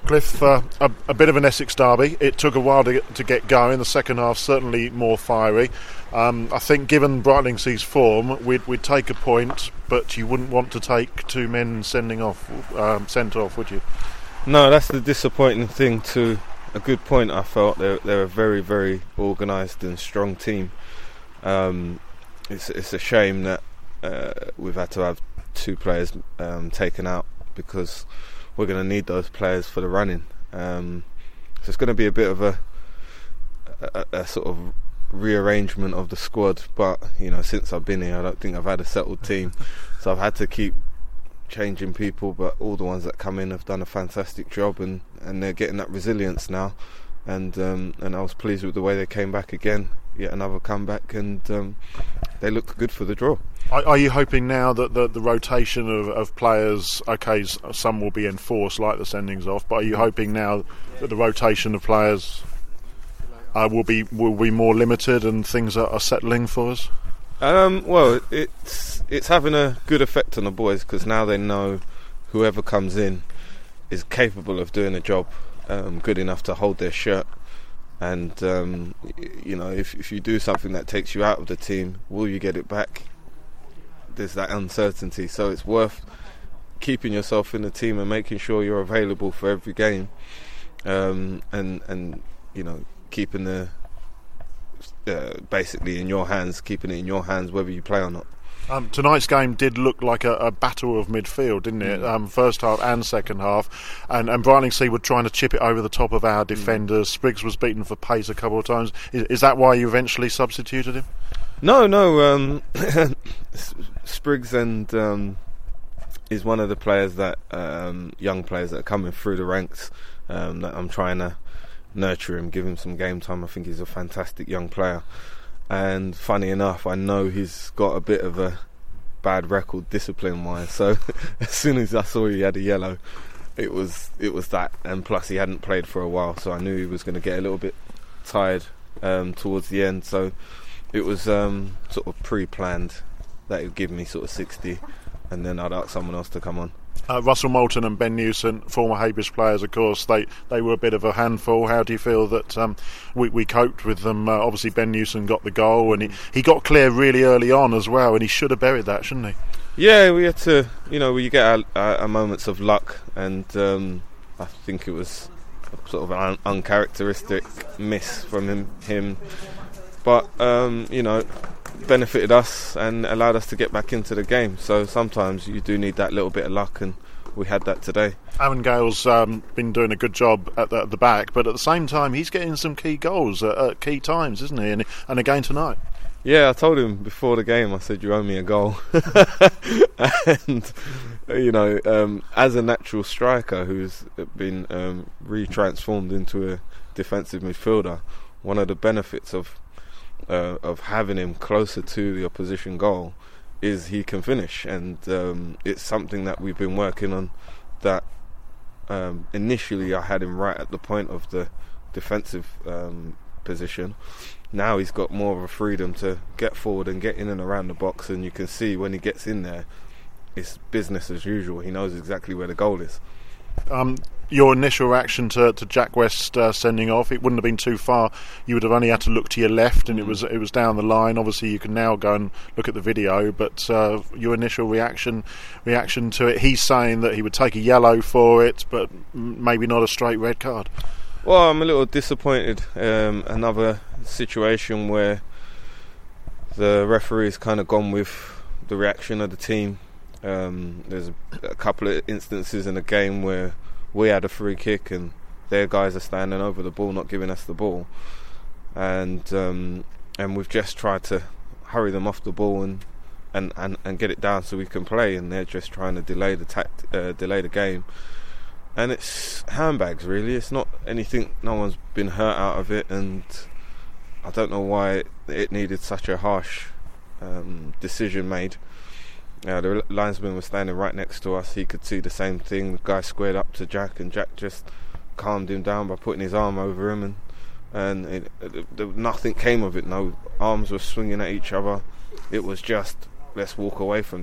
Cliff, a bit of an Essex derby. It took a while to get going. The second half certainly more fiery. I think given Brightlingsea form, we'd take a point, but you wouldn't want to take two men sent off, would you? No, that's the disappointing thing. To a good point, I felt they're a very, very organised and strong team. It's a shame that we've had to have two players taken out, because we're going to need those players for the running. So it's going to be a bit of a sort of rearrangement of the squad. But since I've been here, I don't think I've had a settled team, so I've had to keep changing people. But all the ones that come in have done a fantastic job, and they're getting that resilience now. And I was pleased with the way they came back again. Yet another comeback, and they looked good for the draw. Are you hoping now that the rotation of players, okay, some will be enforced like the sendings off, but are you hoping now that the rotation of players will be more limited and things are settling for us? Well, it's having a good effect on the boys, because now they know whoever comes in is capable of doing a job good enough to hold their shirt. And if you do something that takes you out of the team, will you get it back? There's that uncertainty, so it's worth keeping yourself in the team and making sure you're available for every game, and keeping the basically in your hands, keeping it in your hands whether you play or not. Tonight's game did look like a battle of midfield, didn't it? First half and second half, and Brightlingsea were trying to chip it over the top of our defenders. Spriggs was beaten for pace a couple of times. Is that why you eventually substituted him? No. Spriggs is one of the players that young players that are coming through the ranks. That I'm trying to nurture him, give him some game time. I think he's a fantastic young player. And funny enough, I know he's got a bit of a bad record discipline-wise. So as soon as I saw he had a yellow, it was that. And plus he hadn't played for a while, so I knew he was going to get a little bit tired towards the end. So it was sort of pre-planned that he would give me sort of 60, and then I'd ask someone else to come on. Russell Moulton and Ben Newson, former Haybridge players, of course, they were a bit of a handful. How do you feel that we coped with them? Obviously Ben Newson got the goal, and he got clear really early on as well, and he should have buried that, shouldn't he? Yeah, we had to, we get our moments of luck, and I think it was a sort of an uncharacteristic miss from him. But benefited us and allowed us to get back into the game. So sometimes you do need that little bit of luck, and we had that today. Aaron Gale's been doing a good job at the back, but at the same time he's getting some key goals at key times, isn't he? And again tonight. Yeah, I told him before the game, I said, you owe me a goal. And as a natural striker who's been retransformed into a defensive midfielder, one of the benefits of having him closer to the opposition goal is he can finish, and it's something that we've been working on. That initially I had him right at the point of the defensive position. Now he's got more of a freedom to get forward and get in and around the box, and you can see when he gets in there, it's business as usual. He knows exactly where the goal is. Your initial reaction to Jack West sending off, it wouldn't have been too far. You would have only had to look to your left, and it was down the line. Obviously you can now go and look at the video, but your initial reaction to it, he's saying that he would take a yellow for it, but maybe not a straight red card. Well, I'm a little disappointed. Another situation where the referee's kind of gone with the reaction of the team. There's a couple of instances in the game where we had a free kick and their guys are standing over the ball, not giving us the ball, and we've just tried to hurry them off the ball and get it down so we can play, and they're just trying to delay the game. And it's handbags, really. It's not anything. No one's been hurt out of it, and I don't know why it needed such a harsh decision made. The linesman was standing right next to us. He could see the same thing. The guy squared up to Jack, and Jack just calmed him down by putting his arm over him, and nothing came of it. No arms were swinging at each other. It was just, let's walk away from this.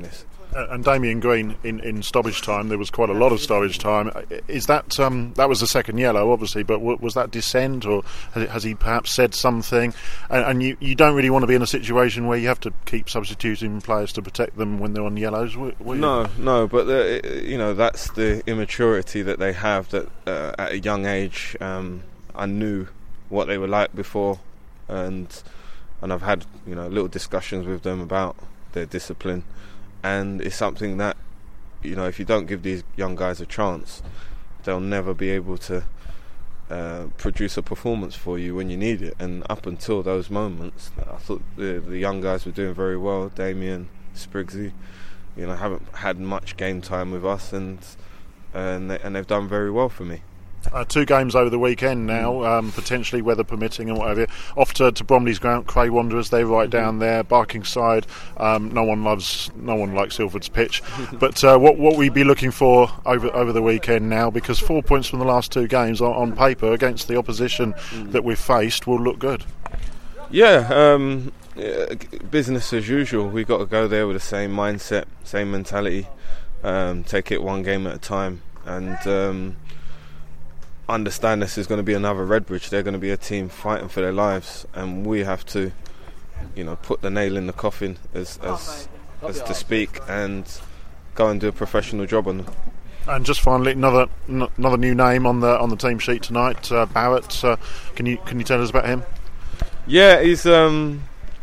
And Damien Green in stoppage time, there was quite a lot of stoppage time. Is that that was the second yellow, obviously, but was that dissent, or has he perhaps said something? And you don't really want to be in a situation where you have to keep substituting players to protect them when they're on yellows. No, but that's the immaturity that they have. That at a young age, I knew what they were like before, and I've had little discussions with them about their discipline. And it's something that, if you don't give these young guys a chance, they'll never be able to produce a performance for you when you need it. And up until those moments, I thought the young guys were doing very well. Damien, Spriggsy, haven't had much game time with us, and they've done very well for me. 2 games over the weekend now, potentially weather permitting and whatever. Off to Bromley's ground, Cray Wanderers. They're right down there. Barkingside. No one likes Ilford's pitch. But what will we be looking for over the weekend now? Because 4 points from the last 2 games on paper against the opposition that we've faced will look good. Yeah, business as usual. We've got to go there with the same mindset, same mentality. Take it one game at a time, and understand this is going to be another Redbridge. They're going to be a team fighting for their lives, and we have to, put the nail in the coffin, as to speak, and go and do a professional job on them. And just finally, another new name on the team sheet tonight, Barrett. Can you tell us about him? Yeah, he's a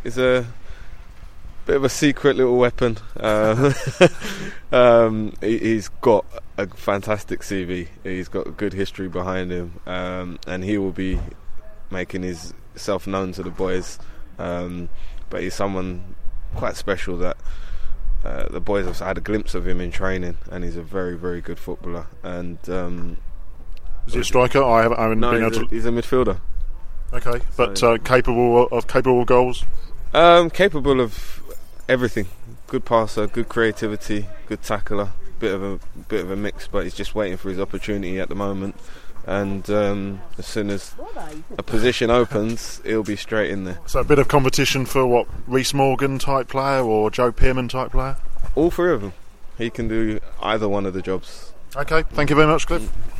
bit of a secret little weapon. He's got a fantastic CV. He's got a good history behind him, and he will be making himself known to the boys. But he's someone quite special that the boys have had a glimpse of him in training, and he's a very, very good footballer. And is he a striker? I haven't been able to. He's a midfielder. Okay, but capable of goals. Capable of everything. Good passer, good creativity, good tackler. Bit of a mix, but he's just waiting for his opportunity at the moment. And as soon as a position opens, he'll be straight in there. So a bit of competition for what, Reece Morgan type player or Joe Pearman type player? All 3 of them. He can do either one of the jobs. Okay, thank you very much, Cliff.